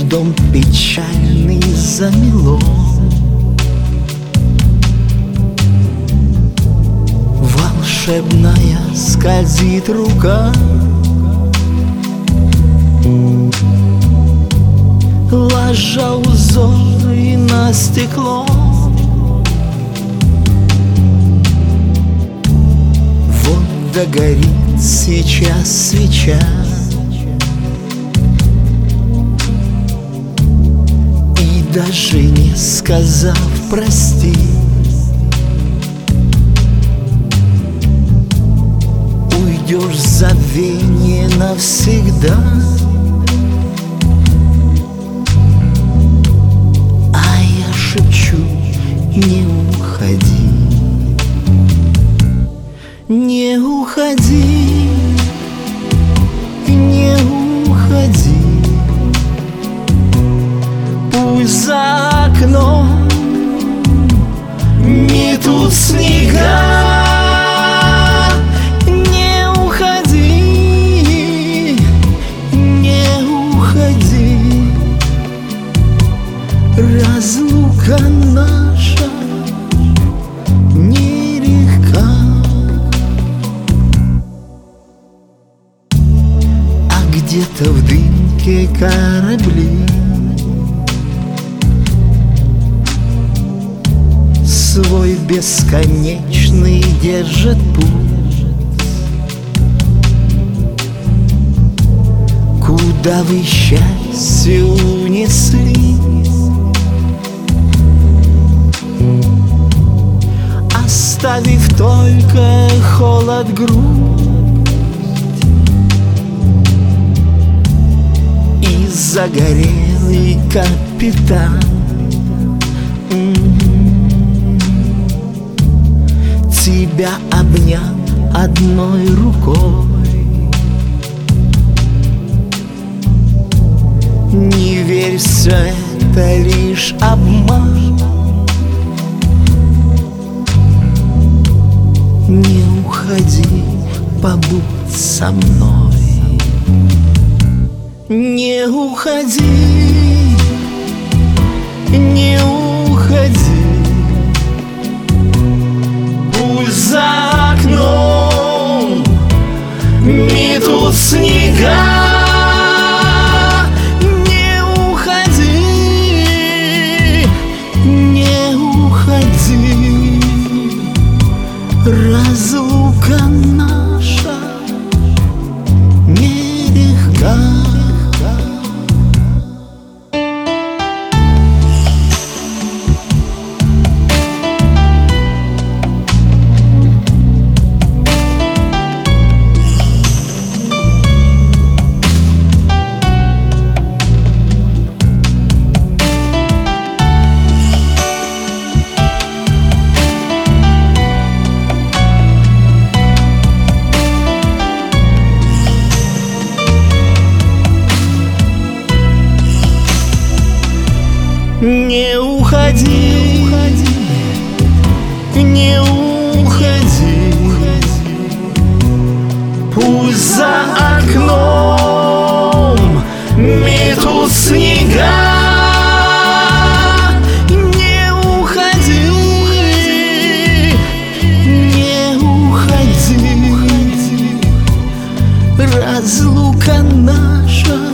дом печальный замело. Волшебная скользит рука, ложа узоры на стекло. Вот догорит сейчас свеча, и даже не сказав прости, уйдешь в забвение навсегда. А я шепчу: не уходи, не уходи, не уходи. Пусть за окном метут снега. Не уходи, не уходи. Разлука наша нелегка. А где-то в дымке корабли свой бесконечный держит путь. Куда вы счастье унесли, оставив только холод, грудь и загорелый капитан. Тебя обнял одной рукой. Не верь, все это лишь обман. Не уходи, побудь со мной. Не уходи, не уходи. Пусть за окном метут снега. Не уходи, не уходи. Разлука наша нелегка. Не уходи, не уходи. Пусть за окном метут снега. Не уходи, не уходи. Разлука наша